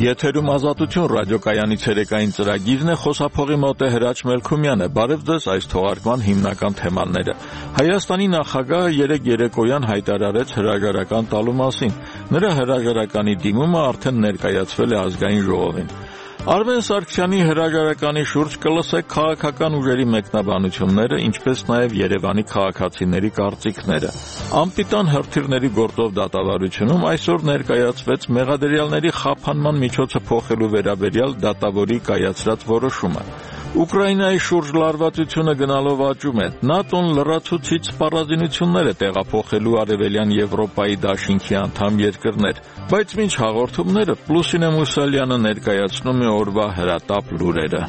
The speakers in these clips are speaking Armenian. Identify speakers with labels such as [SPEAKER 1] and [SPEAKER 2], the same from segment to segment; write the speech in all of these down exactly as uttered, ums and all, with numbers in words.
[SPEAKER 1] Եթերում ազատություն ռադիոկայանի ցերեկային ծրագիրն է, խոսափողի մոտ է Հրաչ Մելքումյանը։ Բարև ձեզ, այս թողարկման հիմնական թեմաները։ Հայաստանի նախագահը երեկ երեկոյան հայտարարեց հրաժարական տալու մասին։ Նրա հրաժարականի դիմումը արդեն ներկայացվել է ազգային ժողովին։ Արմեն Սարգսյանի հրաժարականի շուրջ կլսեք քաղաքական ուժերի մեկնաբանությունները, ինչպես նաև Երևանի քաղաքացիների կարծիքները։ Անպիտան հրթիռների գործով դատավարությունում այսօր ներկայացվեց մեղադրյալների խափանման միջոցը փոխելու վերաբերյալ դատավորի կայացրած որոշումը։ Ուկրաինայի շուրջ լարվածությունը գնալով աճում է։ ՆԱՏՕ-ն լրացուցիչ սպառազինություններ է տեղափոխելու Արևելյան Եվրոպայի դաշինքի անդամ երկրներ, բայց մինչ հաղորդումները Լուսինե Մուսալյանը ներկայացնում է օրվա հրատապ լուրերը։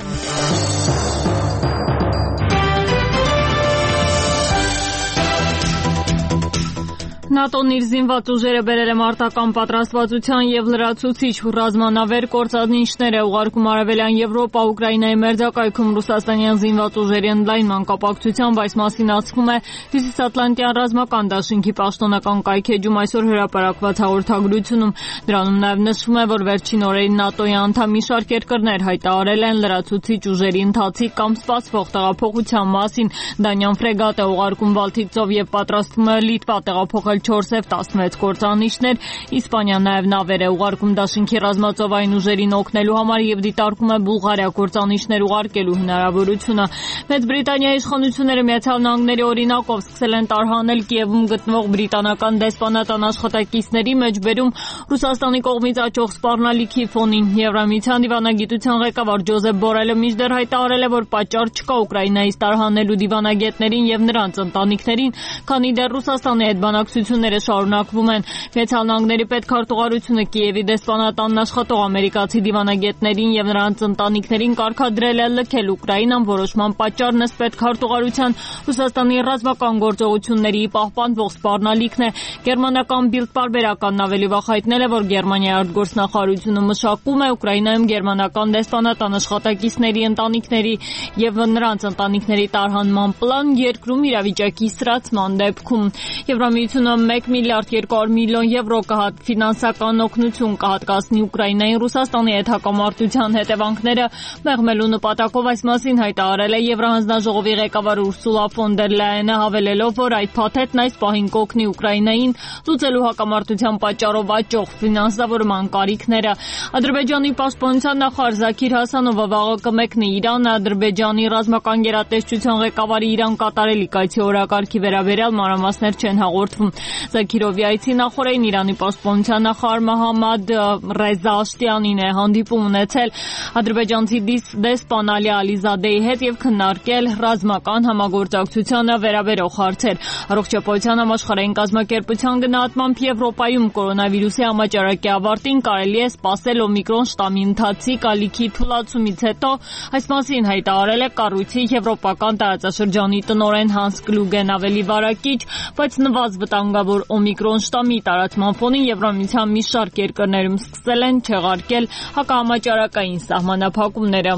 [SPEAKER 2] ՆԱՏՕ-ն իր զինված ուժերը բերել է մարտական պատրաստվածության եւ լրացուցիչ ռազմանավեր կործանիչներ է ուղարկում Արևելյան Եվրոպա, Ուկրաինայի մերձակայքում ռուսաստանյան զինված ուժերի ընդլայնման կապակցությամբ այս մասին ասվում է Հյուսիսատլանտյան ռազմական դաշինքի պաշտոնական կայքեջում այսօր հրապարակված հաղորդագրությունում։ Դրանում նաեւ նշվում է, որ վերջին օրերին ՆԱՏՕ-ի անդամ մի շարք երկրներ հայտարարել են լրացուցիչ ուժերի ընթացիկ կամ սպասվող տեղափոխության մասին։ Դանյան ֆրեգատ է ուղարկում Բալթիկ ծով եւ պատրաստվում է Լիտվա տեղափոխել չորս Եվ տասնվեց կործանիչներ, Իսպանիան նաև նավեր է ուղարկում դաշինքի ռազմածովային ուժերին օգնելու համար եւ դիտարկում է Բուլղարիա կործանիչներ ուղարկելու հնարավորությունը։ Մեծ Բրիտանիայի իշխանությունները Միացյալ Նահանգների օրինակով սկսել են տարհանել Կիևում գտնվող բրիտանական դեսպանատան աշխատակիցների մեջ բերում Ռուսաստանի կողմից աճող սպառնալիքի ֆոնին։ Եվրամիության դիվանագիտության ղեկավար Ջոզեփ Բորելը մինչդեռ հայտարարել է, որ պատճառ չկա Ուկրաինայից տարհանելու դիվանագետներին եւ նրանց ընտանիքներին, քանի դեռ Ռուսաստանի հետ բանակցությունները շարունակվում են։ Միացյալ Նահանգների պետքարտուղարությունը Կիևի դեսպանատանն աշխատող ամերիկացի դիվանագետներին եւ նրանց ընտանիքներին կարգադրել է լքել Ուկրաինան, որոշման պատճառն ըստ պետքարտուղարության Ռուսաստանի ռազմական գործողությունների պահպանվող սպառնալիքն է։ Գերմանական Բիլդ պարբերականն ավելի վաղ հայտնել է, որ Գերմանիայի արտգործնախարարությունը մշակում է Ուկրաինայում գերմանական դեսպանատան աշխատակիցների ընտանիքների եւ նրանց ընտանիքների տարհանման պլան երկրում իրավիճակի սրացման դեպքում։ Եվրամիությունը մեկ միլիարդ երկու հարյուր միլիոն եվրո կհատ ֆինանսական օգնություն կհատկացնի Ուկրաինային Ռուսաստանի հետ հակամարտության հետևանքները մեղմելու նպատակով այս մասին հայտարարել է Եվրահանձնաժողովի ղեկավար Ուրսուլա ֆոն դեր Լայենը, հավելելով, որ այդ փաթեթն այս պահին կօգնի Ուկրաինային լուծելու հակամարտության պատճառով աճող ֆինանսավորման կարիքները։ Ադրբեջանի պաշտպանության նախարար Զաքիր Հասանովը վաղը կմեկնի Իրան, Ադրբեջանի ռազմական գերատեսչության ղեկավարի Իրան կատարելի կայցի օրակարգի վերաբերյալ մանրամասներ չեն հաղորդվում։ Զաքիրովի այցի նախորդին Իրանի պաշտպանության նախարար Մոհամմադ Ռեզա Աշտյանին է հանդիպում ունեցել ադրբեջանցի դեսպան Ալի Ալիզադեի հետ եւ քննարկել ռազմական համագործակցությանը վերաբերող հարցեր։ Առողջապահության համաշխարհային կազմակերպության գնահատմամբ Եվրոպայում կորոնավիրուսի համաճարակի ավարտին կարելի է սպասել օմիկրոն շտամի ընթացիկ ալիքի թուլացումից հետո։ Այս մասին հայտարարել է կառույցի եվրոպական տարածաշրջանի տնօրեն Հանս Կլուգեն ավելի վարակիչ, բայց նվազ վտանգավոր օմիկրոն շտամի տարածման ֆոնին Եվրամիության մի շարք երկրներում սկսել են չեղարկել հակահամաճարակային սահմանափակումները։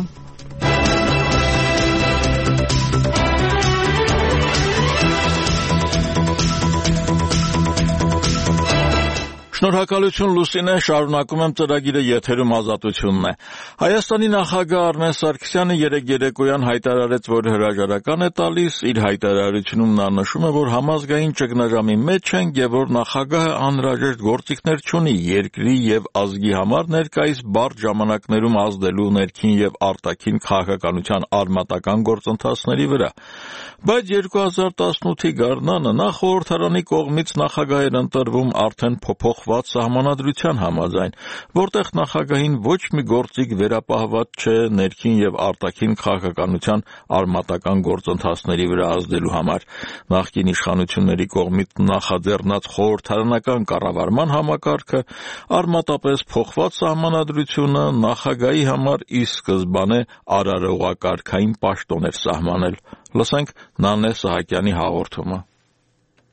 [SPEAKER 1] Շնորհակալություն Լուսինե, շարունակում եմ ծրագիրը, եթերում ազատությունն է։ Հայաստանի նախագահ Արմեն Սարգսյանը երեկ երեկոյան հայտարարեց, որ հրաժարական է տալիս, իր հայտարարությունում նա նշում է, որ համազգային ճգնաժամի մեջ են եւ որ նախագահը անհրաժեշտ գործիքներ չունի երկրի եւ ազգի համար ներկայիս բարդ ժամանակներում ազդելու ներքին եւ արտաքին քաղաքականության արմատական գործընթացների վրա։ Բայց երկու հազար տասնութի գարնանը նա խորհրդարանի կողմից նախագահ էր ընտրվում արդեն փոփոխված սահմանադրության համաձայն, որտեղ նախագահին ոչ մի գործիք վերապահված չէ ներքին եւ արտաքին քաղաքականության արմատական գործընթացների վրա ազդելու համար։ Նախկին իշխանությունների կողմից նախաձեռնած խորհրդարանական կառավարման համակարգը արմատապես փոխված սահմանադրությունը նախագահի համար ի սկզբանե արարողակարգային պաշտոն էր սահմանել։ Լսենք Նանե Սահակյանի հաղորդումը։
[SPEAKER 3] Նախագահի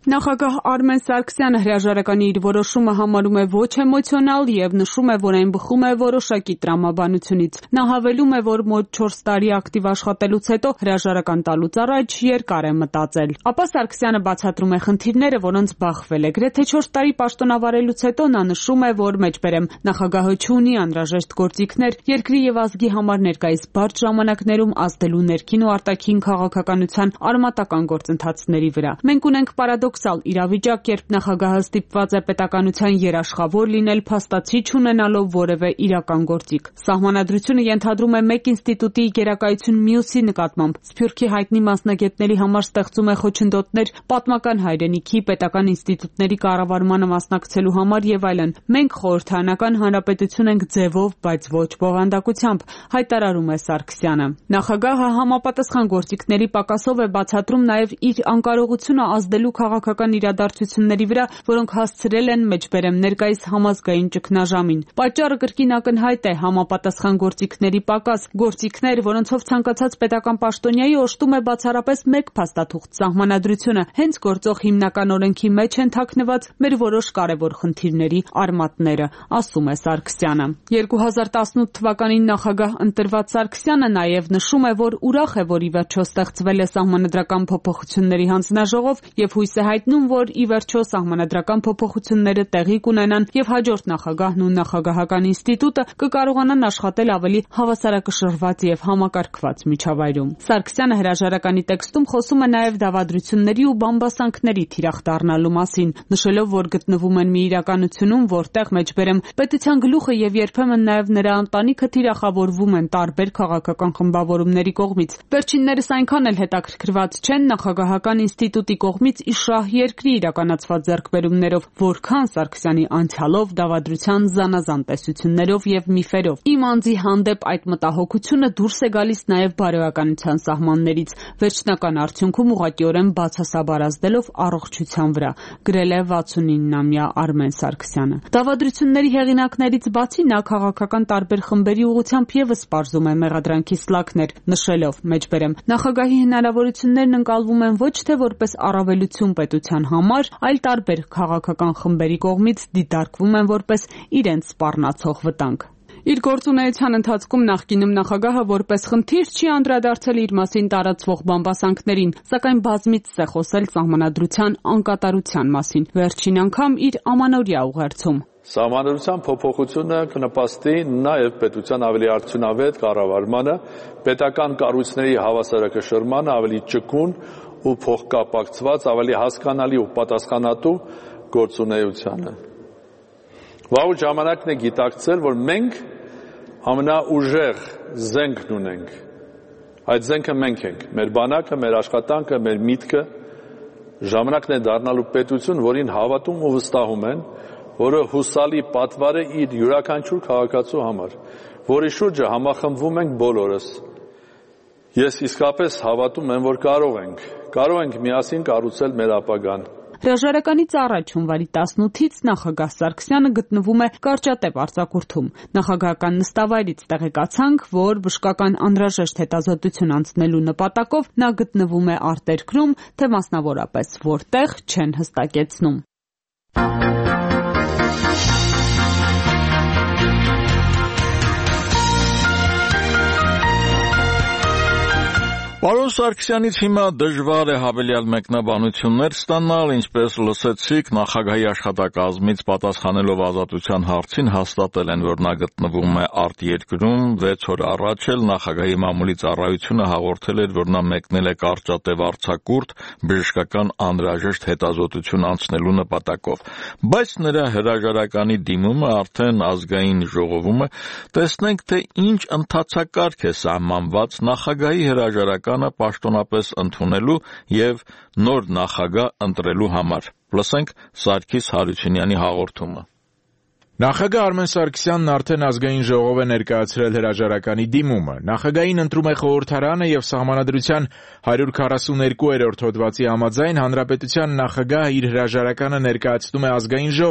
[SPEAKER 3] Նախագահ Արմեն Սարգսյանը հրաժարականի իր որոշումը համարում է ոչ էմոցիոնալ եւ նշում է, որ այն բխում է որոշակի տրամաբանությունից։ Նա հավելում է, որ մոտ չորս տարի ակտիվ աշխատելուց հետո հրաժարական տալուց առաջ երկար է մտածել։ Ապա Սարգսյանը բացատրում է խնդիրները, որոնց բախվել է։ Գրեթե չորս տարի պաշտոնավարելուց հետո նա նշում է, որ մեջբերեմ նախագահը չունի անհրաժեշտ գործիքներ երկրի եւ ազգի համար ներկայիս բարդ ժամանակներում ազդելու ներքին ու արտաքին քաղաքականության արմատական գործընթացների վրա։ Մենք ունենք պարադոքսալ իրավիճակ, երբ նախագահը ստիպված է պետականության երաշխավոր լինել փաստացի չունենալով որևէ իրական գործիք։ Սահմանադրությունը ենթադրում է մեկ ինստիտուտի գերակայություն մյուսի նկատմամբ։ Սփյուռքի հայտնի մասնագետների համար ստեղծում է խոչընդոտներ պատմական հայրենիքի, պետական ինստիտուտների կառավարմանը մասնակցելու համար եւ այլն։ Մենք խորհրդարանական հանրապետություն ենք ձևով, բայց ոչ բովանդակությամբ, հայտարարում է Սարգսյանը։ Նախագահը համապատասխան գործիքների պակասով է բացատրում նաեւ իր անկարողությունը ազդելու քաղաքական իրադարձությունների վրա, որոնք հասցրել են մեջբերեմ ներկայիս համազգային ճգնաժամին։ Պատճառը կրկին ակնհայտ է՝ համապատասխան գործիքների պակաս, գործիքներ, որոնցով ցանկացած պետական պաշտոնյայի օժտում է բացառապես մեկ փաստաթուղթ՝ սահմանադրությունը, հենց գործող հիմնական օրենքի մեջ են թաքնված մեր որոշ կարևոր խնդիրների արմատները, ասում է Սարգսյանը։ երկու հազար տասնութ թվականին նախագահ ընտրված Սարգսյանը նաև նշում է, որ ուրախ է, որ ի վերջո ստեղծվել է սահմանադրական փոփոխությունների հանձնաժողով եւ հույս է հայտնում, որ ի վերջո սահմանադրական փոփոխությունները տեղի կունենան եւ հաջորդ նախագահն ու նախագահական ինստիտուտը կկարողանան աշխատել ավելի հավասարակշռված եւ համակարգված միջավայրում։ Սարգսյանը հրաժարականի տեքստում խոսում է նաեւ դավադրությունների ու բամբասանքների թիրախ դառնալու մասին, նշելով, որ գտնվում են մի իրականությունում, որտեղ մեջբերեմ պետության գլուխը եւ երբեմն նաեւ նրա ընտանիքը թիրախավորվում են տարբեր քաղաքական խմբավորումների կողմից։ Վերջիններս այնքան էլ հետաքրքրված չեն նախագահական ինստիտուտի կողմից իշխահ երկրի իրականացված ձեռքբերումներով, որքան Սարգսյանի անցյալով, դավադրության զանազան տեսություններով եւ միֆերով։ Իմ անձի հանդեպ այդ մտահոգությունը դուրս է գալիս նաեւ բարոյականության սահմաններից, վերջնական արդյունքում ուղղակիորեն բացասաբար ազդելով առողջության վրա, գրել է վաթսունինամյա Արմեն Սարգսյանը։ Դավադրությունների հեղինակներից բացի նա քաղաքական տարբեր խմբերի ուղղությամբ եւս պարզում է մեղադրանքի սլաքներ, նշելով մեջբերեմ նախագահի հնարավորություններն ընկալվում են ոչ թե որպես առավելություն պետության համար, այլ տարբեր քաղաքական խմբերի կողմից դիտարկվում են որպես իրենց սպառնացող վտանգ։ Իր գործունեության ընթացքում նախկինում նախագահը որպես խնդիր չի անդրադարձել իր մասին տարածվող բամբասանքներին, սակայն բազմիցս է խոսել սահմանադրության անկատարության մասին, վերջին անգամ իր ամանորյա ուղերձում։
[SPEAKER 4] Սահմանադրության փոփոխությունը կնպաստի նաև պետության ավելի արդյունավետ կառավարմանը, պետական կառույցների հավասարակշռմանը, ավելի ճկուն ու փոխկապակցված, ավելի հասկանալի ու պատասխանատու գործունեությանը։ Վաղուց ժամանակն է գիտակցել, որ մենք ամենաուժեղ զենքն ունենք։ Այդ զենքը մենք ենք, մեր բանակը, մեր աշխատանքը, մեր միտքը։ Ժամանակն է դառնալու պետություն, որին հավատում ու վստահում են, որը հուսալի պատվար է իր յուրաքանչյուր քաղաքացու համար, որի շուրջը համախմբվում ենք բոլորս։ Ես իսկապես հավատում եմ, որ կարող ենք, կարող ենք միասին կառուցել մեր ապագան։
[SPEAKER 3] Հրաժարականից առաջ հունվարի տասնութից նախագահ Սարգսյանը գտնվում է Կարճատև արձակուրդում։ Նախագահական նստավայրից տեղեկացանք, որ բժշկական անհրաժեշտ հետազոտություն անցնելու նպատակով նա գտնվում է արտերկրում, թե մասնավորապես որտեղ չեն հստակեցնում։
[SPEAKER 1] Պարոն Սարգսյանից հիմա դժվար է հավելյալ մեկնաբանություններ ստանալ, ինչպես լսեցիք, նախագահի աշխատակազմից պատասխանելով ազատության հարցին հաստատել են, որ նա գտնվում է արտերկրում, վեց օր առաջ էլ նախագահի մամուլի ծառայությունը հաղորդել էր, որ նա մեկնել է Կարճատև արձակուրդ բժշկական անհրաժեշտ հետազոտություն անցնելու նպատակով, բայց նրա հրաժարականի դիմումը արդեն ազգային ժողովում է, տեսնենք, թե ինչ ընթացակարգ է սահմանված նախագահի հրաժարական պաշտոնապես ընդունելու եւ նոր նախագահ ընտրելու համար։ Լսենք Սարգիս Հարությունյանի հաղորդումը։
[SPEAKER 5] Նախագահ Արմեն Սարգսյանն արդեն ազգային ժողով է ներկայացրել հրաժարականի դիմումը։ Նախագահին ընտրում է խորհրդարանը եւ սահմանադրության հարյուր քառասուներկուերորդ հոդվածի համաձայն հանրապետության նախագահը իր հրաժարականը ներկայացնում է ազգային ժողով։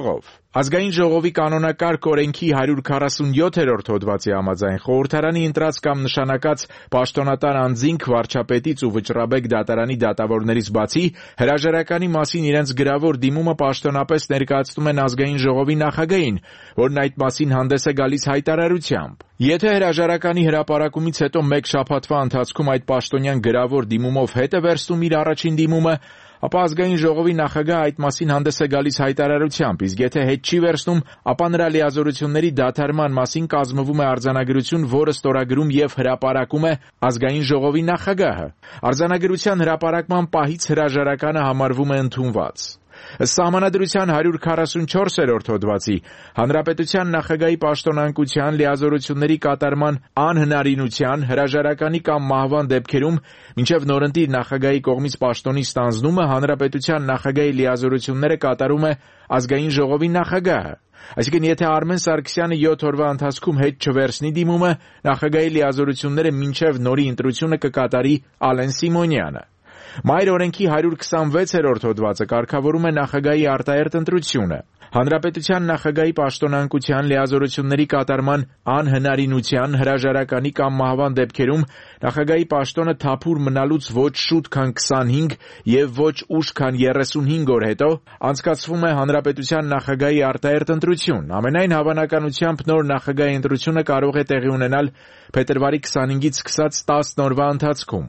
[SPEAKER 5] Ազգային ժողովի կանոնակարգ օրենքի հարյուր քառասունյոթերորդ հոդվածի համաձայն խորհրդարանի ընտրած կամ նշանակած պաշտոնատար անձինք վարչապետից ու վճռաբեկ դատարանի դատավորներից բացի հրաժարականի մասին իրենց գրավոր դիմումը պաշտոնապես ներկայացնում են ազգային ժողովի նախագահին, որն այդ մասին հանդես է գալիս հայտարարությամբ։ Եթե հրաժարականի հրապարակումից հետո մեկ շաբաթվա ընթացքում այդ պաշտոնյան գրավոր դիմումով հետ է վերցնում իր առաջին դիմումը, ապա ազգային ժողովի նախագահը այդ մասին հանդես է գալիս հայտարարությամբ, իսկ եթե հետ չի վերցնում, ապա նրա լիազորությունների դադարման մասին կազմվում է արձանագրություն, որը ստորագրում եւ հրապարակում է ազգային ժողովի նախագահը։ Արձանագրության հրապարակման պահից հրաժարականը համարվում է ընդունված։ Ըստ Սահմանադրության հարյուր քառասունչորսերորդ հոդվածի Հանրապետության նախագահի պաշտոնանկության, լիազորությունների կատարման անհնարինության, հրաժարականի կամ մահվան դեպքերում մինչև նորընտիր նախագահի կողմից պաշտոնի ստանձնումը Հանրապետության նախագահի լիազորությունները կատարում է ազգային ժողովի նախագահը։ Այսինքն, եթե Արմեն Սարգսյանը յոթ օրվա ընթացքում հետ չվերցնի դիմումը, նախագահի լիազորությունները մինչև նորի ընտրությունը կկատարի Ալեն Սիմոնյանը։ Մայր օրենքի հարյուր քսանվեցերորդ հոդվածը կարգավորում է նախագահի արտահերթ ընտրությունը։ Հանրապետության նախագահի պաշտոնանկության, լիազորությունների կատարման անհնարինության, հրաժարականի կամ մահվան դեպքերում նախագահի պաշտոնը թափուր մնալուց ոչ շուտ, քան քսանհինգ եւ ոչ ուշ, քան երեսունհինգ օր հետո անցկացվում է Հանրապետության նախագահի արտահերթ ընտրություն։ Ամենայն հավանականությամբ նոր նախագահի ընտրությունը կարող է տեղի ունենալ փետրվարի քսանհինգից սկսած տասն օրվա ընթացքում։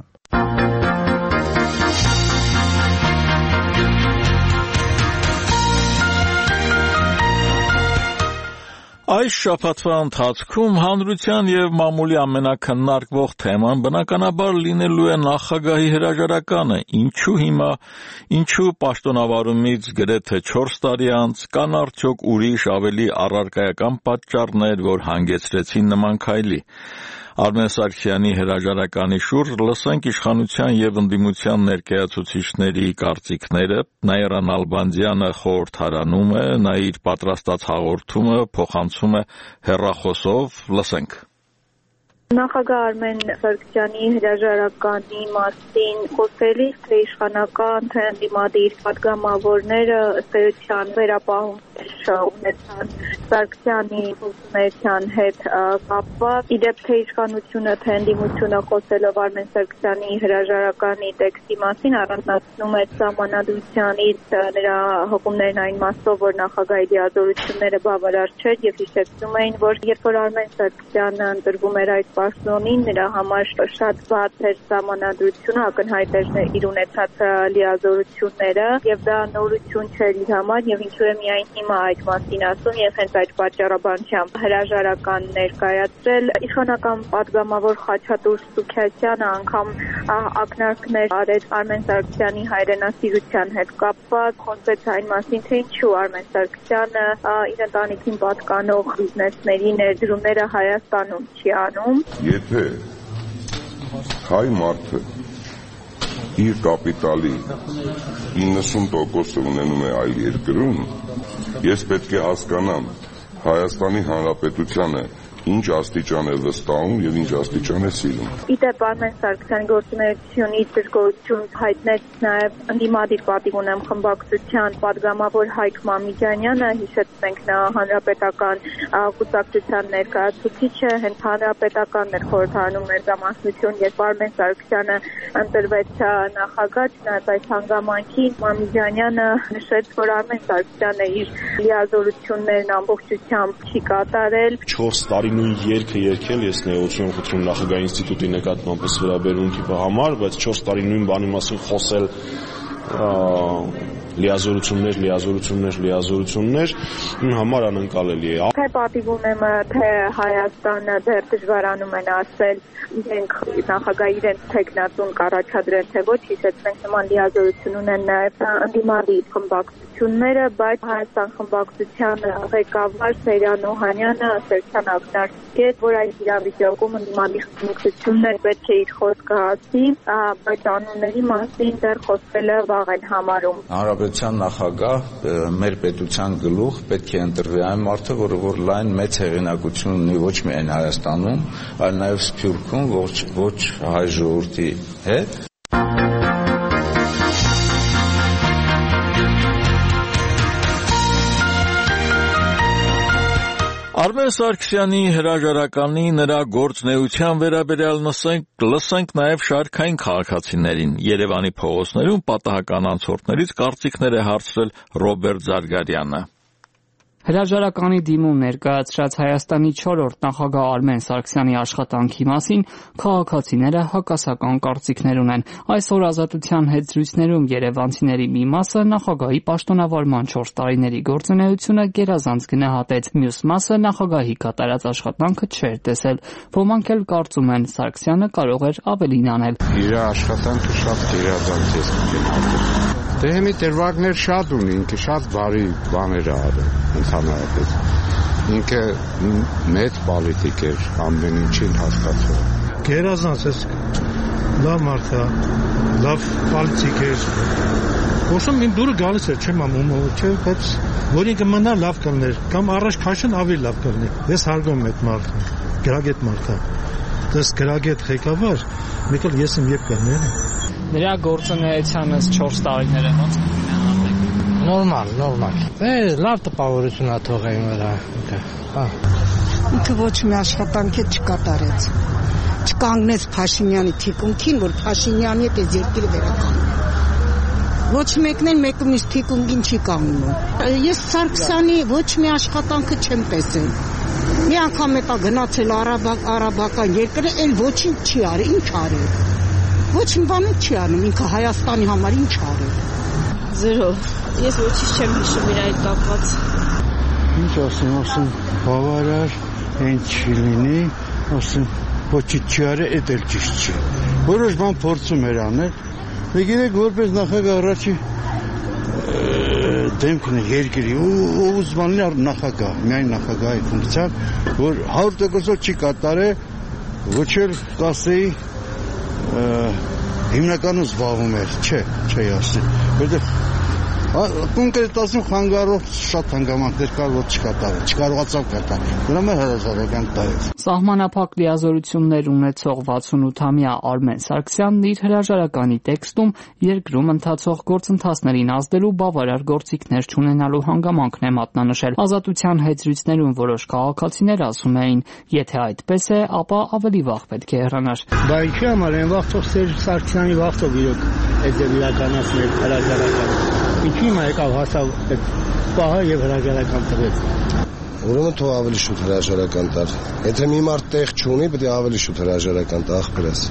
[SPEAKER 1] Այս շաբաթվա ընթացքում հանրության եւ մամուլի ամենակննարկվող թեման բնականաբար լինելու է նախագահի հրաժարականը, ինչու հիմա, ինչու պաշտոնավարումից գրեթե չորս տարի անց, կան արդյոք ուրիշ ավելի առարկայական պատճառներ, որ հանգեցրեցին նման քայլի։ Արմեն Սարգսյանի հրաժարականի շուրջ լսենք իշխանության եւ ընդդիմության ներկայացուցիչների կարծիքները, Նաիրա Նալբանդյանը խորհրդարանում է, նա իր պատրաստած հաղորդումը փոխանցում է հեռախոսով, լսենք։
[SPEAKER 6] Նախագահ Արմեն Սարգսյանի հրաժարականի մասին խոսելիս թե իշխանական, թե ընդդիմադիր պատգամավորները ըստ էության վերապահում ունեցան Սարգսյանի ուսումնության հետ կապված։ Իդեպ թե իշխանությունը, թե ընդդիմությունը խոսելով Արմեն Սարգսյանի հրաժարականի տեքստի մասին առանձնացնում է սահմանադրությանից նրա հողումներն այն մասով, որ նախագահի լիազորությունները բավարար չէր եւ հիշեցնում էին, որ երբ որ Արմեն Սարգսյանը ընտրվում էր այդ պաշտոնին, նրա համար շատ բաց էր սահմանադրությունը, ակնհայտ էր իր ունեցած լիազորությունները եւ դա նորություն չէր իր համար եւ ինչու է միայն հիմա այդ մասին ասում եւ հենց այդ պատճառաբանությամբ հրաժարական ներկայացրել։ Իշխանական պատգամավոր Խաչատուր Սուքիասյանը անգամ ակնարկներ արեց Արմեն Սարգսյանի հայրենասիրության հետ կապված, խոսեց այն մասին, թե ինչու Արմեն Սարգսյանը իր ընտանիքին պատկանող բիզնեսների ներդրումները Հայաստանում չի անում։
[SPEAKER 7] Եթե հայ մարդը իր կապիտալի իննսուն տոկոսը ունենում է այլ երկրում, ես պետք է հասկանամ Հայաստանի Հանրապետությանը ինչ աստիճան է վստահում եւ ինչ աստիճան է սիրում։
[SPEAKER 6] Իդեպ Արմեն Սարգսյանի գործունեությունից դժգոհություն հայտնեց նաեւ ընդդիմադիր պատիվ ունեմ խմբակցության պատգամավոր Հայկ Մամիկյանյանը, հիշեցնենք նա հանրապետական կուսակցության ներկայացուցիչ է, հենց հանրապետական ներխորհրդարանում ներկայացություն, երբ Արմեն Սարգսյանը ընտրվեց նախագահ, չնայած այս հանգամանքին Մամիկյանը նշեց, որ Արմեն Սարգսյանը իր լիազորություններն ամբողջությամբ չի կատարել։
[SPEAKER 8] չորս տարի նույն երգը երգել, ես ներողություն եմ խնդրում նախագահի ինստիտուտի նկատմամբ վերաբերունքի համար, բայց չորս տարի նույն բանի մասին խոսել լիազորություններ, լիազորություններ, լիազորություններ համար անընկալելի է։
[SPEAKER 6] Թե պատիվ ունեմ, թե Հայաստանը դեռ դժվարանում են ասել իրենք նախագահի իրենց թեկնածուն կառաջադրել, թե ոչ, հիշեցնենք նման լիազորություն ունեն նաև ընդդիմադիր խմբակցությունները, բայց Հայաստան խմբակցության ղեկավար Սերյան Օհանյանը ասեցան ակնարկեց, որ այս իրավիճակում ընդդիմադիր խմբակցություններ պետք է իր խոսքը ասի, բայց անունների մասին դեռ խոսելը վաղ են համարում։
[SPEAKER 9] Հանրապետության նախագահ մեր պետության գլուխ պետք է ընտրվի այն մարդը, որը որ լայն մեծ հեղինակություն ունի ոչ միայն Հայաստանում, այլ նաև Սփյուռքում, ոչ հայ ժողովրդի հետ։
[SPEAKER 1] Արմեն Սարգսյանի հրաժարականի նրա գործունեության վերաբերյալ լսենք նաև շարքային քաղաքացիներին։ Երևանի փողոցներում պատահական անցորդներից կարծիքներ է հարցրել Ռոբերտ Զարգարյանը։
[SPEAKER 10] Հրաժարականի դիմում ներկայացրած Հայաստանի չորրորդ նախագահ Արմեն Սարգսյանի աշխատանքի մասին քաղաքացիները հակասական կարծիքներ ունեն։ Այսօր Ազատության հետ զրույցներում երևանցիների մի մասը նախագահի պաշտոնավարման չորս տարիների գործունեությունը գերազանց գնահատեց, մյուս մասը նախագահի կատարած աշխատանքը չէր տեսել։ Ոմանք էլ կարծում են Սարգսյանը կարող էր ավելին անել։
[SPEAKER 11] Իր աշխատանքը շատ գերազանց է գնահատել։ Դե մի դերվագներ շատ ունի, ինքը շատ բարի բաներ է արել ընդհանրապես։ Ինքը մեծ պոլիտիկ էր, ամեն ինչին հասկացող։
[SPEAKER 12] Գերազանց է, լավ մարդ է, լավ պոլիտիկ էր։ Ոսում իմ դուրը գալիս էր, չեմ անում, չէ, բայց որ ինքը մնա լավ կլներ, կամ առաջ քաշեն ավելի լավ կլներ։ Ես հարգում եմ այդ մարդը, գրագետ մարդ է։ Դες գրագետ ղեկավար, մեկ էլ ես իմ երբ կլներ։
[SPEAKER 10] Նրա գործունեությանս չորս տարիները ոնց կգնահատեք։
[SPEAKER 13] Նորմալ, նորմալ։ Է լավ տպավորություն է թողել իմ վրա։ Հա։
[SPEAKER 14] Ինքը ոչ մի աշխատանք չկատարեց։ Չկանգնեց Փաշինյանի թիկունքին, որ Փաշինյանի հետ այս երկիրը վերականգնի։ Ոչ մեկն էլ մեկումից թիկունքին չի կանգնում։ Ես Սարգսյանի ոչ մի աշխատանքը չեմ տեսել։ Մի անգամ հետա գնացել արաբական երկրը, էլ ոչինչ չի արել, ինչ արել։ Ոչ մի բան չի անում, ինքը Հայաստանի համար ինչ արել։
[SPEAKER 15] Զրո։ Ես ոչինչ չեմ հիշում իր այդ կապված։
[SPEAKER 12] Ինչ ասեմ, ասեմ, բավարար, այն չի լինի, ասեմ, ոչինչ չի արել, էդ էլ ճիշտ չի։ Որոշ բան փորձում էր անել, դե գիտեք, որպես նախագահ առաջի դեմքն է երկրի, ով ուզմանլի նախագահ, միայն նախագահի ֆունկցիան, որ հարյուր տոկոսով չի կատարել, ոչ էլ կասեի հիմնականում զբաղվում էր, չէ, չէ ասի, որտեղ կոնկրետ ասում խանգարող շատ հանգամանքներ կար, որ չկատարել, չկարողացավ կատարել, դրա մեր հրաժարական տարեց։
[SPEAKER 10] Սահմանափակ լիազորություններ ունեցող վաթսունութամյա Արմեն Սարգսյանն իր հրաժարականի տեքստում երկրում ընթացող գործընթացներին ազդելու բավարար գործիքներ չունենալու հանգամանքն է մատնանշել։ Ազատության հետ զրույցներում որոշ քաղաքացիներ ասում էին, եթե այդպես է, ապա ավելի վաղ պետք է հեռանար։
[SPEAKER 13] Բա ինչի համար են վաղթող Սերժ Սարգսյանի վաղթով իրոք այդ իրականացնել հրաժարականը։ Ինչի՞ մա եկավ հասավ այդ պահը եւ հրաժարական տվեց։
[SPEAKER 16] Ուրեմն թող ավելի շուտ հրաժարական տար։ Եթե մի մարդ տեղ չունի, պետք է ավելի շուտ հրաժարական տա, ախպերս։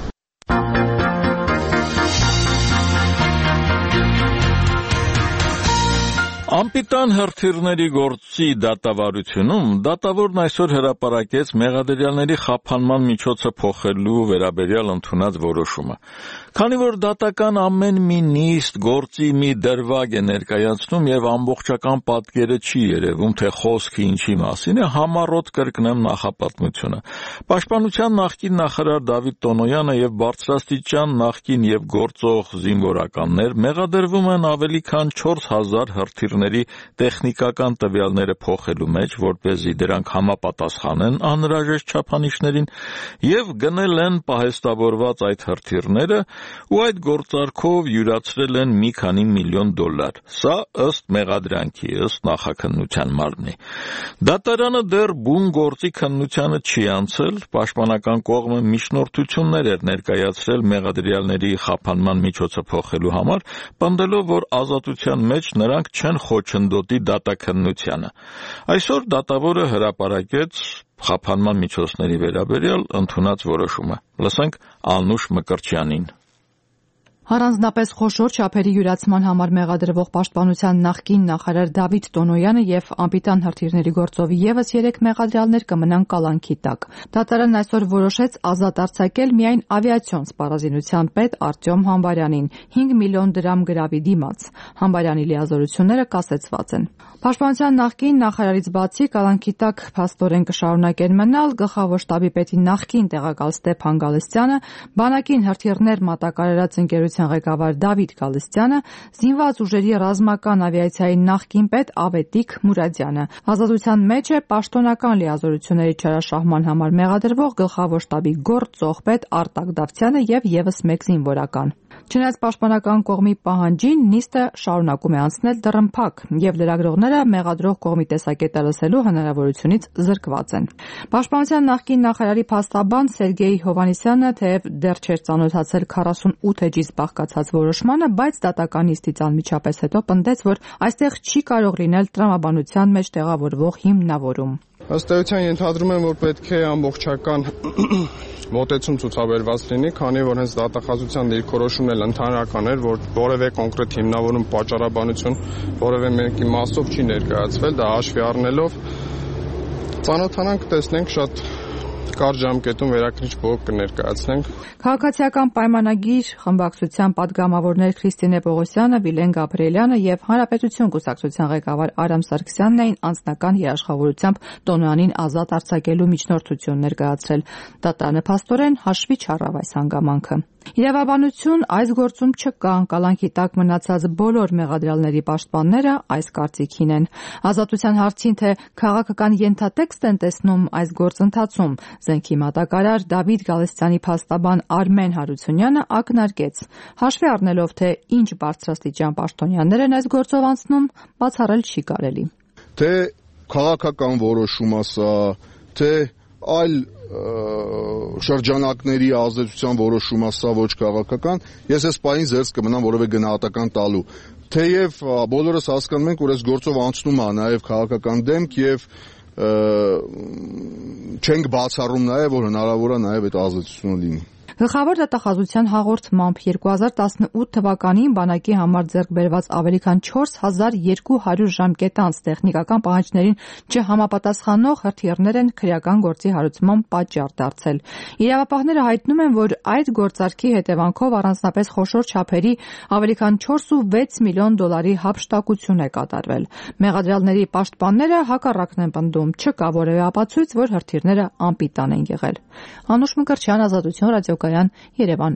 [SPEAKER 1] Անպիտան հրթիռների գործի դատավարությունում դատավորն այսօր հրապարակեց մեղադրյալների խափանման միջոցը փոխելու վերաբերյալ ընդունած որոշումը։ Քանի որ դատական ամեն մի նիստ գործի մի դրվագ է ներկայացնում եւ ամբողջական պատկերը չի երևում, թե խոսքը ինչի մասին է, համառոտ կրկնեմ նախապատմությունը։ Պաշտպանության նախկին նախարար Դավիթ Տոնոյանը եւ բարձրաստիճան նախկին եւ գործող զինվորականներ մեղադրվում են ավելի քան չորս հազար հրթիռների տեխնիկական տվյալները փոխելու մեջ, որպեսզի դրանք համապատասխանեն անհրաժեշտ չափանիշներին, եւ գնել են պահեստավորված այդ հրթիռները ու այդ գործարքով յուրացրել են մի քանի միլիոն դոլար։ Սա ըստ մեղադրանքի, ըստ նախաքննության մարմնի։ Դատարանը դեռ բուն գործի քննությանը չի անցել, պաշտպանական կողմը միջնորդություններ էր ներկայացրել մեղադրյալների խափանման միջոցը փոխելու համար, պնդելով, որ ազատության մեջ նրանք չեն խոչընդոտի դատաքննությանը։ Այսօր դատավորը հրապարակեց խափանման միջոցների վերաբերյալ ընդունած որոշումը։ Լսենք Անուշ Մկրտչյանին։
[SPEAKER 17] Առանձնապես խոշոր չափերի յուրացման համար մեղադրվող պաշտպանության նախկին նախարար Դավիթ Տոնոյանը եւ անպիտան հրթիռների գործով եւս երեք մեղադրյալներ կմնան կալանքի տակ։ Դատարանն այսօր որոշեց ազատ արձակել միայն ավիացիոն սպառազինության պետ Արտյոմ Համբարյանին հինգ միլիոն դրամ գրավի դիմաց։ Համբարյանի լիազորությունները կասեցված են։ Պաշտպանության նախկին նախարարից բացի կալանքի տակ փաստորեն կշարունակեն մնալ գլխավոր շտաբի պետի նախկին տեղակալ Ստեփան Գալստյանը, բանակին հրթիռներ մատակարարած ընկերության ղեկավար Դավիթ Գալստյանը, զինված ուժերի ռազմական ավիացիայի նախկին պետ Ավետիք Մուրադյանը։ Ազատության մեջ է պաշտոնական լիազորությունների չարաշահման համար մեղադրվող գլխավոր շտաբի գործող պետ Արտակ Դավթյանը եւ եւս մեկ զինվորական։ Չնայած պաշտպանական կողմի պահանջին, նիստը շարունակում է անցնել դռնփակ, եւ լրագրողները մեղադրող կողմի տեսակետը լսելու հնարավորությունից զրկված են։ Պաշտպանության նախկին նախարարի փաստաբան Սերգեյ Հովհաննիսյանը թեև դեռ չէր ծանոթացել քառասունութ էջից բաղկացած որոշմանը, բայց դատական նիստից անմիջապես հետո պնդեց, որ այստեղ չի կարող լինել տրամաբանության մեջ տեղավորվող հիմնավորում։
[SPEAKER 18] Ըստ էության ենթադրում եմ, որ պետք է ամբողջական մոտեցում ցուցաբերված լինի, քանի որ հենց դատախազության դիրքորոշումն էլ ընդհանրական էր, որ որևէ կոնկրետ հիմնավորում պատճառաբանություն որևէ մեկի մասով չի ներկայացվել, դա հաշվի առնելով ծանոթանանք, տեսնենք, շատ կարճ ժամկետում վերակրիչ բողոք կներկայացնենք։
[SPEAKER 17] Քաղաքացիական պայմանագիր խմբակցության պատգամավորներ Քրիստինե Պողոսյանը, Վիլեն Գաբրիելյանը եւ Հանրապետություն կուսակցության ղեկավար Արամ Սարգսյանն էին անձնական երաշխավորությամբ Տոնոյանին ազատ արձակելու միջնորդություն ներկայացրել։ Դատարանը հաշվի չառավ այս հանգամանքը։ Իրավաբանություն այս գործում չկա, կալանքի տակ մնացած բոլոր մեղադրյալների պաշտպանները այս կարծիքին են։ Ազատության հարցին, թե քաղաքական ենթատեքստ են տեսնում այս գործընթացում, զենքի մատակարար Դավիթ Գալստյանի փաստաբան Արմեն Հարությունյանը ակնարկեց։ Հաշվի առնելով, թե ինչ բարձրաստիճան պաշտոնյաներ են այս գործով անցնում, բացառել չի կարելի։
[SPEAKER 18] Թե քաղաքական որոշում ասա, թե այլ շրջանակների ազդեցության որոշում ասա ոչ քաղաքական, ես այս պահին զերծ կմնամ որևէ գնահատական տալու։ Թեև բոլորս հասկանում ենք, որ այս գործով անցնում է նաև քաղաքական դեմք եւ չենք բացառում նաև, որ հնարավոր է նաև այդ ազդեցությունը լինի։
[SPEAKER 17] Գլխավոր դատախազության հաղորդմամբ երկու հազար տասնութ թվականին բանակի համար ձեռք բերված ավելի քան չորս հազար երկու հարյուր ժամկետանց տեխնիկական պահանջներին չհամապատասխանող հրթիռներ են քրեական գործի հարուցման պատճառ դարձել։ Իրավապահները հայտնում են, որ այդ գործարքի հետևանքով առանձնապես խոշոր չափերի ավելի քան չորս ու վեց միլիոն դոլարի հափշտակություն է կատարվել։ Մեղադրյալների պաշտպանները հակառակն են պնդում, չկա որևէ ապացույց, որ հրթիռները անպիտան են եղել։ Անուշ Մկրտչյան, Ազատություն ռադիոկայան, Երևան։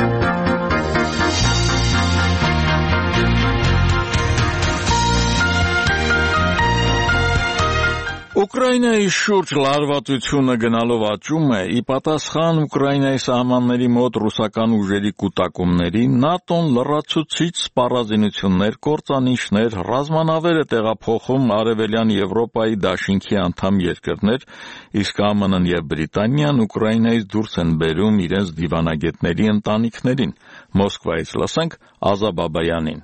[SPEAKER 1] Ուկրաինայի շուրջ լարվածությունը գնալով աճում է, ի պատասխան Ուկրաինայի սահմանների մոտ ռուսական ուժերի կուտակումների, ՆԱՏՕ-ն լրացուցիչ սպառազինություններ, կործանիչներ, ռազմանավեր է տեղափոխում Արևելյան Եվրոպայի դաշինքի անդամ երկրներ, իսկ ԱՄՆ-ն եւ Բրիտանիան Ուկրաինայից դուրս են բերում իրենց դիվանագետների ընտանիքներին։ Մոսկվայից լսենք Ազա Բաբայանին։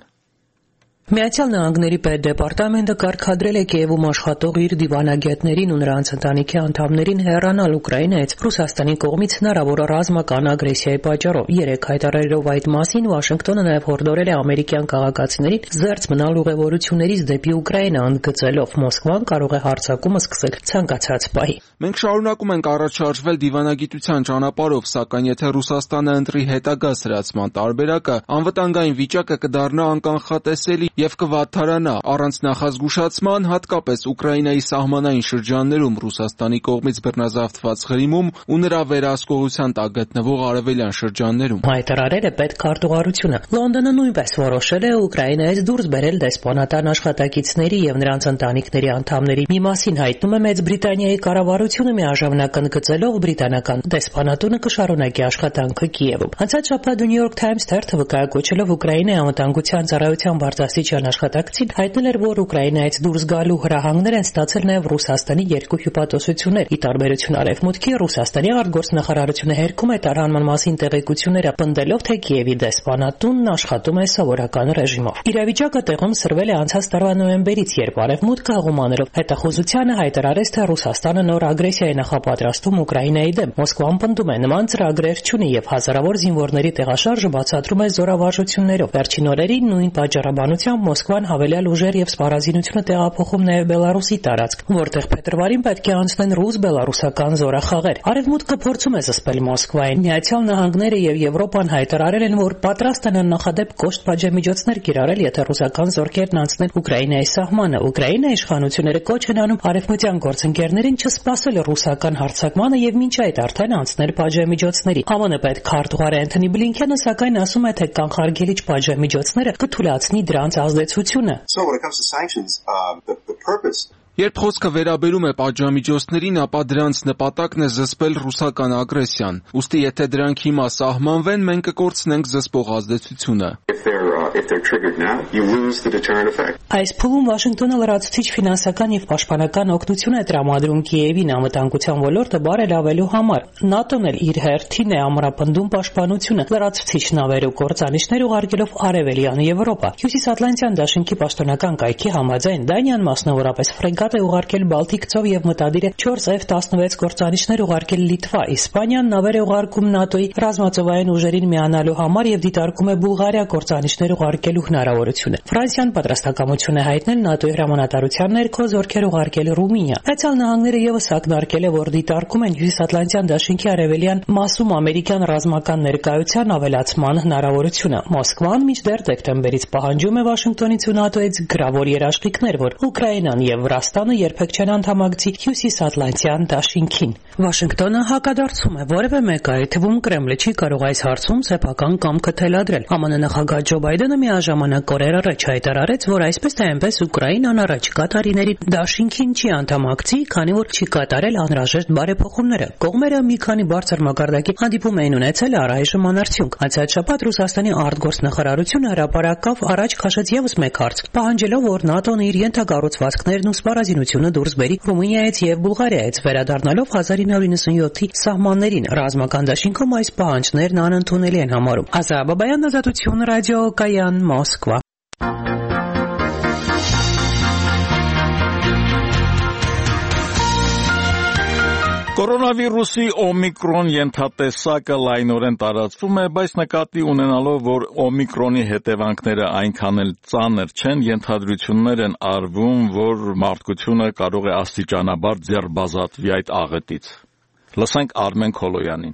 [SPEAKER 19] Միացյալ Նահանգների պետդեպարտամենտը կարգադրել է Կիևում աշխատող իր դիվանագետներին ու նրանց ընտանիքի անդամներին հեռանալ Ուկրաինայից Ռուսաստանի կողմից հնարավոր ռազմական ագրեսիայի պատճառով։ Երեք հայտարարելով այդ մասին Վաշինգտոնը նաև հորդորել է ամերիկյան քաղաքացիներին զերծ մնալ ուղևորություններից դեպի Ուկրաինա, ընդգծելով Մոսկվան կարող է հարձակումը սկսել ցանկացած պահի։
[SPEAKER 20] Մենք շարունակում ենք առաջ շարժվել դիվանագիտության ճանապարհով, սակայն եթե Ռուսաստանը ընտրի հետագա սրացման տարբերակը, անվտանգային վիճակը կդառնա անկանխատեսելի եւ կվատթարանա առանց նախազգուշացման, հատկապես Ուկրաինայի սահմանային շրջաններում Ռուսաստանի կողմից բռնազավթված Ղրիմում ու նրա վերահսկողության տակ գտնվող արևելյան շրջաններում։
[SPEAKER 19] Հայտարարել է պետքարտուղարությունը։ Լոնդոնը նույնպես որոշել է Ուկրաինայից դուրս բերել դեսպանատան աշխատակիցների եւ նրանց ընտանիքների անդամների մի մասին հայտնում է Մեծ Բրիտանիայի կառավարությունը, միաժամանակ ընդգծելով բրիտանական դեսպանատունը կշարունակի աշխատանքը Կիևում։ Անցած շաբաթ New York Times թերթը վկայակոչելով Ուկրաինայի անվտանգության ծառայության բարձրաստիճան աշխատակցին հայտնել էր, որ Ուկրաինայից դուրս գալու հրահանգներ են ստացել նաև Ռուսաստանի երկու հյուպատոսություններ։ Ի տարբերություն Արևմուտքի, Ռուսաստանի արտգործնախարարությունը հերքում է տարհանման մասին տեղեկությունները, պնդելով, թե Կիևի դեսպանատունն աշխատում է սովորական ռեժիմով։ Իրավիճակը տեղում սրվել է անցած տարվա նոյեմբերից, երբ Արևմուտքը հաղումանելով հետախուզությանը հայտարարեց, թե Ռուսաստանը նոր ագրեսիա է նախապատրաստում Ուկրաինայի դեմ։ Մոսկվան պնդում է նման ծրագրեր չունի եւ հազարավոր զինվորների տեղաշարժը բացատրում է զորավարժություններով։ Վերջին օրերին նույն պատճառաբանությամբ Մոսկվան հավելյալ ուժեր եւ սպառազինությունը տեղափոխում նաեւ Բելարուսի տարածք, որտեղ փետրվարին պետք է անցնեն ռուս-բելարուսական զորախաղեր։ Արևմուտքը փորձում է զսպել Մոսկվային։ Միացյալ Նահանգները եւ Եվրոպան հայտարարել են, որ պատրաստ են աննախադեպ կոշտ պատժամիջոցներ կիրառել, եթե ռուսական զորքերն անցնեն Ուկրաինայի սահմանը։ Ուկրաինայի իշխանությունները կոչ են անում արևմտյան գործընկերներին չսպասել ռուսական հարձակմանը եւ մինչ այդ արդեն անցնել պատժամիջոցների։ ԱՄՆ պետքարտուղար Անթոնի Բլինքենը սակայն ասում է, թե կանխարգելիչ պատժամիջոցները կթույլատնի դրանց ազդեցությունը։
[SPEAKER 21] So when it comes to sanctions, uh, the, the purpose
[SPEAKER 20] Երբ խոսքը վերաբերում է պատժամիջոցներին, ապա դրանց նպատակն է զսպել ռուսական ագրեսիան։ Ուստի եթե դրանք հիմա սահմանվեն, մենք կկորցնենք զսպող ազդեցությունը։
[SPEAKER 19] Այս փուլում Վաշինգտոնը լրացուցիչ ֆինանսական եւ պաշտպանական օգնություն է տրամադրում Կիևին անվտանգության ոլորտը բարելավելու համար։ ՆԱՏՕ-ն էլ իր հերթին է ամրապնդում պաշտպանությունը, լրացուցիչ նավեր ու կործանիչներ ուղարկելով Արևելյան Եվրոպա։ Հյուսիսատլանտյան դաշինքի պաշտոնական կայքի համաձայն Դանիան մասնավորապես ֆրեգատ է ուղարկել Բալտիկ ծով եւ մտադիր է չորս Էֆ տասնվեց կործանիչներ ուղարկել Լիտվա։ Իսպանիան նավեր է ուղարկում ՆԱՏՕ-ի ռազմածովային ուժերին միանալու համար եւ դիտարկում է Բուլղարիա կործանիչներ ուղարկելու հնարավորությունը։ Ֆրանսիան պատրաստակամություն է հայտնել ՆԱՏՕ-ի հրամանատարության ներքո զորքեր ուղարկել Ռումինիա։ Միացյալ Նահանգները եւս ակնարկել է, որ դիտարկում են Հյուսիսատլանտյան դաշինքի արևելյան մասում ամերիկյան ռազմական ներկայության ավելացման հնարավորությունը։ Մոսկվան մինչդեռ դեկտեմբերից պահանջում է Վաշինգտոնից ու ՆԱՏՕ-ից գրավոր երաշխիքներ, որ Ուկրաինան եւ Վրաստանը երբեք չեն անդամակցի Հյուսիսատլանտյան դաշինքին։ Վաշինգտոնը հակադարձում է որևէ մեկ այլ թվում Կրեմլը չի կարող այս հարցում սեփական կամքը թելադրել։ ԱՄՆ նախագահ Ջո Բայդենը միաժամանակ օրեր առաջ հայտարարեց, որ այսպես թե այնպես Ուկրաինան առաջիկա տարիների դաշինքին չի անդամակցի, քանի որ չի կատարել անհրաժեշտ բարեփոխումները։ Կողմերը մի քանի բարձր մակարդակի հանդիպում էին ունեցել առայժմ անարդյունք։ Անցյալ շաբաթ Ռուսաստանի արտգործնախարարությունը հրապարակավ առաջ քաշեց եւս մեկ հարց, պահանջելով, որ ՆԱՏՕ-ն իր ենթակառուցվածքներն ու սպառազինությունը դուրս բերի Ռումինիայից եւ Բուլղարիայից, վերադառնալով հազար ինը հարյուր նվաթի սահմաններին։ Ռազմական դաշինքում այս պահանջներն անընդունելի են համարում։ Ազա Բաբայան, Ազատություն, ռադիո Կայան, Մոսկվա։
[SPEAKER 1] Կորոնավիրուսի օմիկրոն ենթատեսակը լայնորեն տարածվում է, բայց նկատի ունենալով, որ օմիկրոնի հետևանքները այնքան էլ ծանր չեն, ենթադրություններ են արվում, որ մարդկությունը կարող է աստիճանաբար ձեռբազատվի այդ աղետից։ Լսենք Արմեն Քոլոյանին։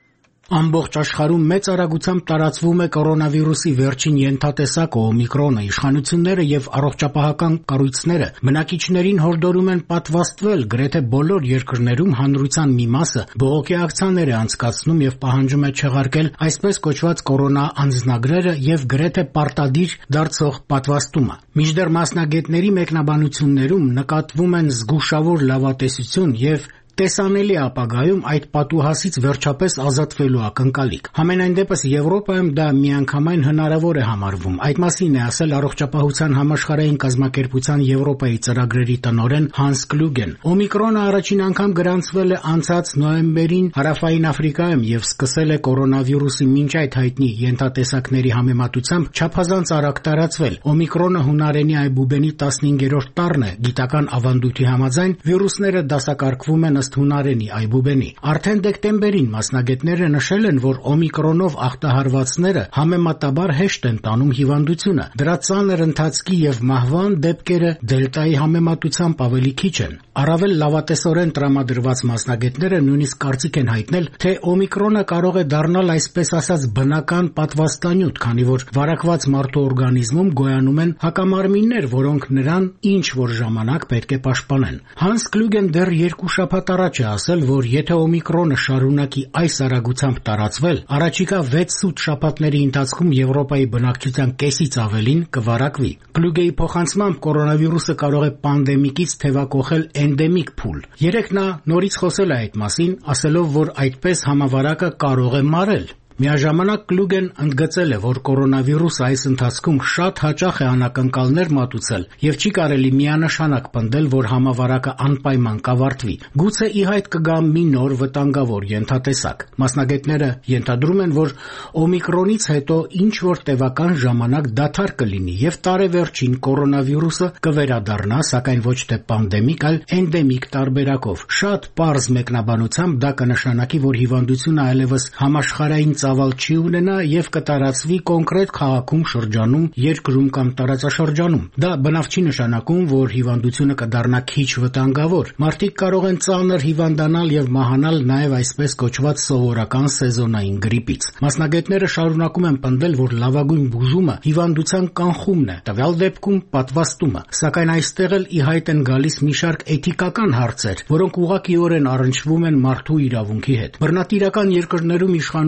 [SPEAKER 21] Ամբողջ աշխարհում մեծ արագությամբ տարածվում է կորոնավիրուսի վերջին ենթատեսակը օմիկրոնը։ Իշխանությունները եւ առողջապահական կառույցները բնակիչներին հորդորում են պատվաստվել։ Գրեթե բոլոր երկրներում հանրության մի մասը բողոքի ակցիաներ է անցկացնում եւ պահանջում է չեղարկել այսպես կոչված կորոնա անձնագրերը եւ գրեթե պարտադիր դարձող պատվաստումը։ Մինչդեռ մասնագետների մեկնաբանություններում նկատվում են զգուշավոր լավատեսություն եւ տեսանելի ապագայում այդ պատուհասից վերջապես ազատվելու ակնկալիք։ Համենայն դեպս Եվրոպայում դա միանգամայն հնարավոր է համարվում։ Այդ մասին է ասել Առողջապահության համաշխարհային կազմակերպության Եվրոպայի ծրագրերի տնօրեն Հանս Կլուգեն։ Օմիկրոնը առաջին անգամ գրանցվել է անցած նոյեմբերին Հարավային Աֆրիկայում եւ սկսել է կորոնավիրուսի մինչ այդ հայտնի ենթատեսակների համեմատությամբ չափազանց արագ տարածվել։ Օմիկրոնը հունարենի այբուբենի տասնհինգերորդ տառն է։ Գիտական ավանդույթի համաձայն վիրուսները դասակարգվում են հունարենի այբուբենի։ Արդեն դեկտեմբերին մասնագետները նշել են, որ օմիկրոնով ախտահարվածները համեմատաբար հեշտ են տանում հիվանդությունը։ Դրա ծանր ընթացքի եւ մահվան դեպքերը դելտայի համեմատությամբ ավելի քիչ են։ Առավել լավատեսորեն տրամադրված մասնագետները նույնիսկ կարծիք են հայտնել, թե օմիկրոնը կարող է դառնալ այսպես ասած բնական պատվաստանյութ, քանի որ վարակված մարդու օրգանիզմում գոյանում են հակամարմիններ, որոնք նրան ինչ որ ժամանակ պետք է պաշտպանեն։ Հանս Կլուգեն դեռ երկու շաբաթ առաջ է ասել, որ եթե օմիկրոնը շարունակի այս արագությամբ տարածվել, առաջիկա վեց ութ շաբաթների ընթացքում Եվրոպայի բնակչության կեսից ավելին կվարակվի։ Կլուգեի փոխանցմամբ կորոնավիրուսը կարող է պանդեմիկից թևակոխել էնդեմիկ փուլ։ Երեկ նա նորից խոսել է այդ մասին, ասելով, որ այդպես համավարակը կարող է մարել։ Միաժամանակ Կլուգեն ընդգծել է, որ կորոնավիրուսը այս ընթացքում շատ հաճախ է անակնկալներ մատուցել եւ չի կարելի միանշանակ պնդել, որ համավարակը անպայման կավարտվի։ Գուցե ի հայտ կգա մի նոր վտանգավոր ենթատեսակ։ Մասնագետները ենթադրում են, որ օմիկրոնից հետո ինչ որ տևական ժամանակ դադար կլինի եւ տարեվերջին կորոնավիրուսը կվերադառնա, սակայն ոչ թե պանդեմիկ, այլ էնդեմիկ տարբերակով։ Շատ պարզ մեկնաբանությամբ դա կնշանակի, որ հիվանդությունը այլևս համաշխարհային ծավալ չի ունենա եւ կտարածվի կոնկրետ քաղաքում, շրջանում, երկրում կամ տարածաշրջանում։ Դա բնավ չի նշանակում, որ հիվանդությունը կդառնա քիչ վտանգավոր։ Մարդիկ կարող են ծանր հիվանդանալ եւ մահանալ նաեւ այսպես կոչված սովորական սեզոնային գրիպից։ Մասնագետները շարունակում են պնդել, որ լավագույն բուժումը հիվանդության կանխումն է, տվյալ դեպքում պատվաստումը։ Սակայն այստեղ էլ ի հայտ են գալիս մի շարք էթիկական հարցեր, որոնք ուղղակիորեն առնչվում են մարդու իրավունքի հետ։ Բռնատիրական երկրներում իշխանությունը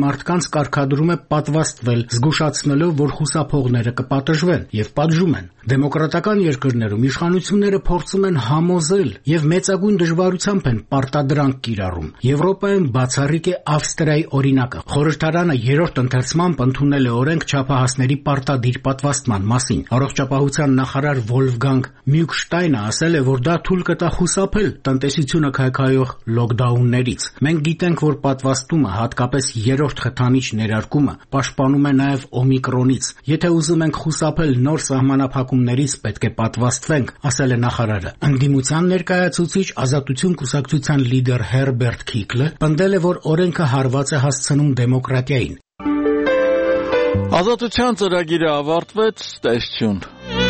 [SPEAKER 21] մարդկանց կարգադրում է պատվաստվել, զգուշացնելով, որ խուսափողները կպատժվեն եւ պատժում են։ Դեմոկրատական երկրներում իշխանությունները փորձում են համոզել եւ մեծագույն դժվարությամբ են պարտադրանք կիրառում։ Եվրոպայում բացառիկ է Ավստրիայի օրինակը։ Խորհրդարանը երրորդ ընթերցմամբ ընդունել է օրենք չափահասների պարտադիր պատվաստման մասին։ Առողջապահության նախարար Վոլֆգանգ Մյուկշտայնը ասել է, որ դա թույլ կտա խուսափել տնտեսությունը քայքայող լոկդաուններից։ Մենք գիտենք, որ պատվաստումը, հատկապես երրորդ խթանիչ ներարկումը, պաշտպանում է նաև օմիկրոնից։ Եթե ուզում ենք խուսափել նոր սահմանափակումներից, պետք է պատվաստվենք, ասել է նախարարը։ Ընդդիմության ներկայացուցիչ Ազատություն կուսակցության լիդեր Հերբերտ Քիկլը պնդել է, որ օրենքը հարված է հասցնում դեմոկրատիային։
[SPEAKER 1] Ազատության ծրագիրը ավարտվեց, տեսություն։